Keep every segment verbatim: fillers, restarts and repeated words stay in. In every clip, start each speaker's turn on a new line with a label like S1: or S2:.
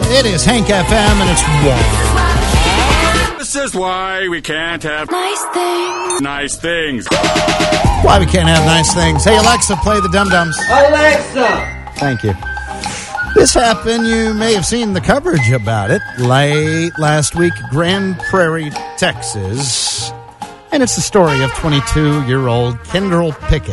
S1: It is Hank F M, and it's why.
S2: This is why we can't have
S3: nice things.
S2: Nice things.
S1: Why we can't have nice things. Hey, Alexa, play the Dum-Dums.
S4: Alexa!
S1: Thank you. This happened. You may have seen the coverage about it late last week, Grand Prairie, Texas. And it's the story of twenty-two-year-old Kendall Pickett.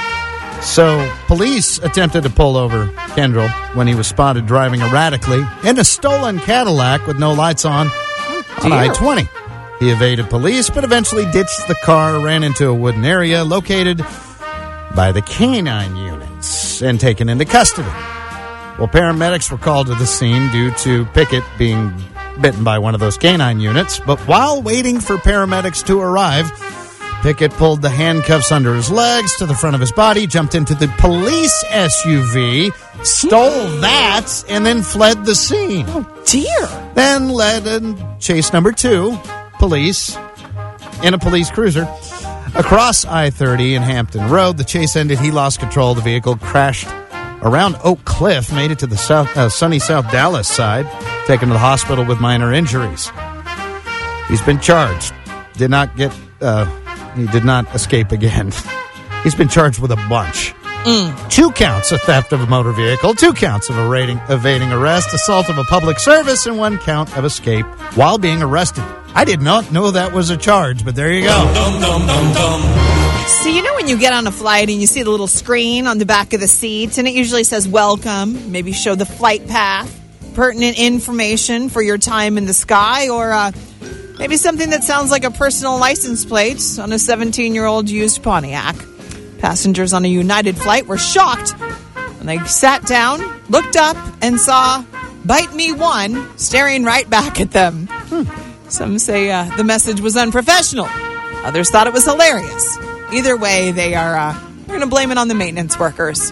S1: So, police attempted to pull over Kendall when he was spotted driving erratically in a stolen Cadillac with no lights on on I twenty. He evaded police, but eventually ditched the car, ran into a wooden area located by the canine units, and taken into custody. Well, paramedics were called to the scene due to Pickett being bitten by one of those canine units. But while waiting for paramedics to arrive, Pickett pulled the handcuffs under his legs to the front of his body, jumped into the police S U V, stole that, and then fled the scene.
S5: Oh, dear.
S1: Then led in chase number two, police, in a police cruiser, across I thirty and Hampton Road. The chase ended. He lost control of the vehicle, crashed around Oak Cliff, made it to the south, uh, sunny South Dallas side, taken to the hospital with minor injuries. He's been charged. Did not get... Uh, He did not escape again. He's been charged with a bunch. Mm. Two counts of theft of a motor vehicle, two counts of evading, evading arrest, assault of a public service, and one count of escape while being arrested. I did not know that was a charge, but there you go. Dum, dum, dum, dum.
S5: So you know when you get on a flight and you see the little screen on the back of the seat, and it usually says welcome, maybe show the flight path, pertinent information for your time in the sky, or... Uh, Maybe something that sounds like a personal license plate on a seventeen-year-old used Pontiac. Passengers on a United flight were shocked when they sat down, looked up, and saw Bite Me One staring right back at them. Hmm. Some say uh, the message was unprofessional. Others thought it was hilarious. Either way, they are uh, going to blame it on the maintenance workers.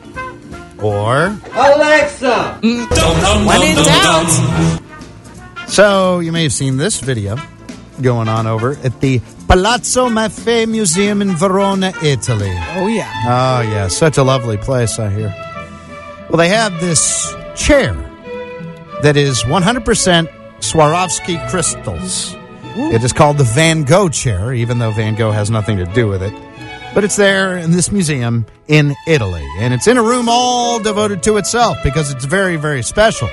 S1: Or...
S4: Alexa!
S5: Mm, when in doubt...
S1: So, you may have seen this video going on over at the Palazzo Maffei Museum in Verona, Italy.
S5: Oh, yeah.
S1: Oh, yeah. Such a lovely place, I hear. Well, they have this chair that is one hundred percent Swarovski crystals. Ooh. It is called the Van Gogh chair, even though Van Gogh has nothing to do with it. But it's there in this museum in Italy. And it's in a room all devoted to itself because it's very, very special.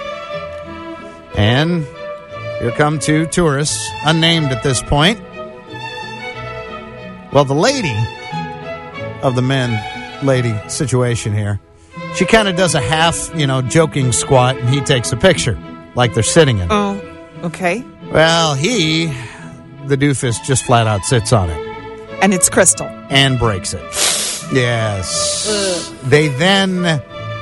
S1: And... here come two tourists, unnamed at this point. Well, the lady of the men-lady situation here, she kind of does a half, you know, joking squat, and he takes a picture, like they're sitting in it.
S5: Oh, okay.
S1: Well, he, the doofus, just flat out sits on it.
S5: And it's crystal.
S1: And breaks it. Yes. Ugh. They then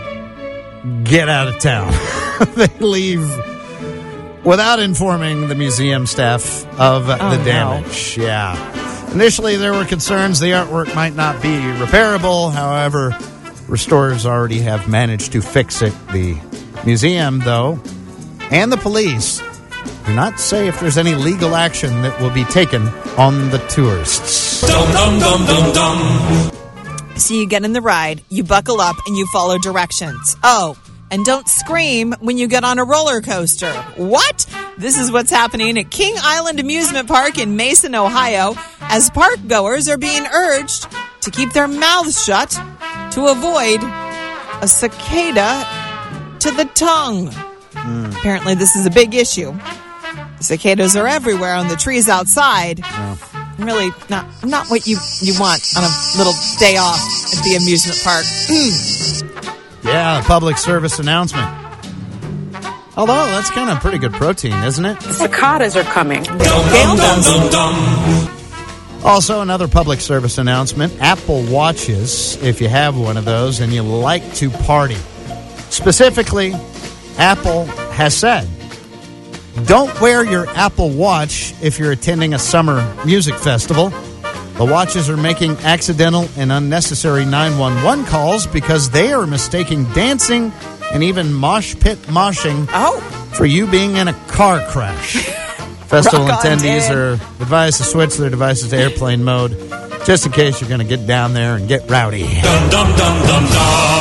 S1: get out of town. They leave... without informing the museum staff of oh, the damage. No. Yeah. Initially, there were concerns the artwork might not be repairable. However, restorers already have managed to fix it. The museum, though, and the police do not say if there's any legal action that will be taken on the tourists. Dum, dum, dum, dum,
S5: dum. So you get in the ride, you buckle up, and you follow directions. Oh, and don't scream when you get on a roller coaster. What? This is what's happening at King Island Amusement Park in Mason, Ohio, as park goers are being urged to keep their mouths shut to avoid a cicada to the tongue. Mm. Apparently, this is a big issue. Cicadas are everywhere on the trees outside.
S1: Yeah.
S5: Really not not what you, you want on a little day off at the amusement park. Mm.
S1: Yeah, public service announcement. Although, that's kind of pretty good protein, isn't it?
S6: The cicadas are coming.
S1: Dum, dum, dum, dum, dum. Also, another public service announcement. Apple Watches, if you have one of those and you like to party. Specifically, Apple has said, don't wear your Apple Watch if you're attending a summer music festival. The watches are making accidental and unnecessary nine one one calls because they are mistaking dancing and even mosh pit moshing
S5: oh.
S1: for you being in a car crash. Festival
S5: Rock
S1: attendees
S5: on,
S1: are advised to switch their devices to airplane mode just in case you're going to get down there and get rowdy. Dum, dum, dum, dum, dum.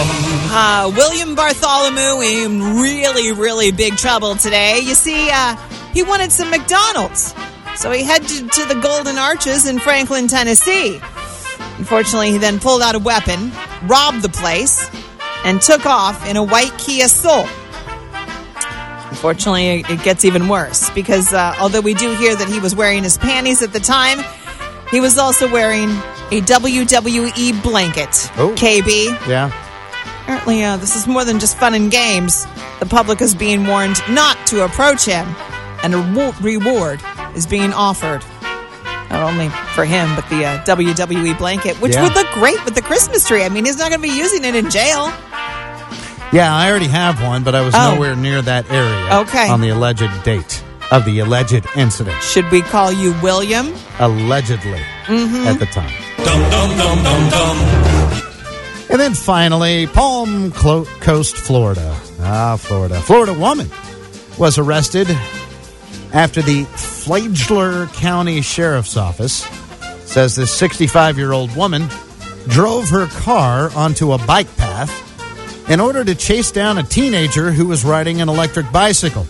S5: Uh, William Bartholomew in really, really big trouble today. You see, uh, he wanted some McDonald's, so he headed to the Golden Arches in Franklin, Tennessee. Unfortunately, he then pulled out a weapon, robbed the place, and took off in a white Kia Soul. Unfortunately, it gets even worse because uh, although we do hear that he was wearing his panties at the time, he was also wearing a W W E blanket.
S1: Oh.
S5: K B.
S1: Yeah.
S5: Apparently, uh, this is more than just fun and games. The public is being warned not to approach him, and a wo- reward is being offered. Not only for him, but the uh, W W E blanket, which
S1: Yeah.
S5: would look great with the Christmas tree. I mean, he's not going to be using it in jail.
S1: Yeah, I already have one, but I was
S5: Oh.
S1: nowhere near that area
S5: Okay.
S1: on the alleged date of the alleged incident.
S5: Should we call you William?
S1: Allegedly
S5: Mm-hmm.
S1: at the time. Dum, dum, dum, dum, dum. And then finally, Palm Clo- Coast, Florida. Ah, Florida. Florida woman was arrested after the Flagler County Sheriff's Office says this sixty-five-year-old woman drove her car onto a bike path in order to chase down a teenager who was riding an electric bicycle.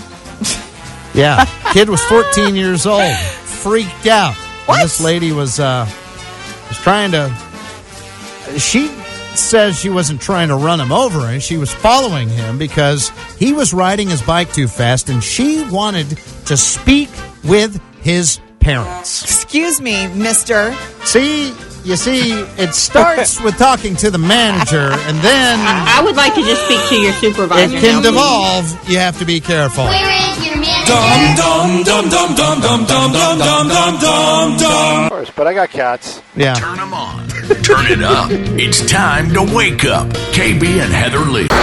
S1: Yeah, kid was fourteen years old, freaked out.
S5: What?
S1: And this lady was uh, was trying to. She says she wasn't trying to run him over, and she was following him because he was riding his bike too fast, and she wanted to speak with his parents.
S5: Excuse me, mister.
S1: See, you see, it starts with talking to the manager, and then
S3: I would like to just speak to your supervisor.
S1: it can
S3: now,
S1: devolve. You have to be careful.
S6: Where is your manager?
S7: Dum dum dum dum dum dum dum dum dum dum dum.
S8: Of course, but I got cats.
S1: Yeah.
S7: Turn them on. Turn it up. It's time to wake up. K B and Heather Lee.